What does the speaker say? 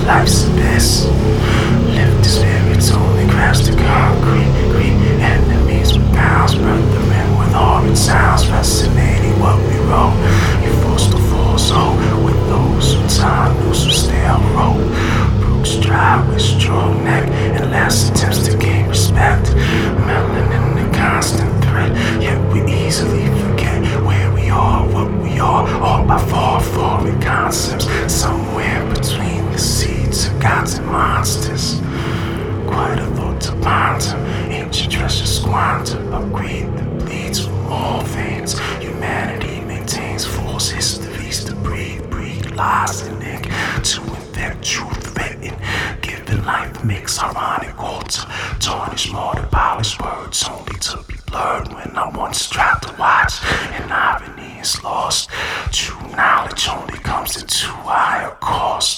life's abyss. Lift the spirits, only grasp the concrete. Greet enemies with pounds, brethren with horrid sounds. Fascinating what we wrote. You forced to force hope with those who time loose who stay on rope. Brooks dry with strong neck and last attempts to gain respect. Melanin the constant threat, yet we easily forget where we are, what we are, all by far foreign concepts. Somewhere between the seeds of gods and monsters. Quite a thought to ponder, ancient treasure squander, but greed that bleeds from all veins. Humanity maintains false histories to breed lies and ink, to infect truth written. Given life makes ironic altar, tarnish more to polished words, only to be blurred when I once tried to watch. And irony is lost. True knowledge only comes at too high a cost.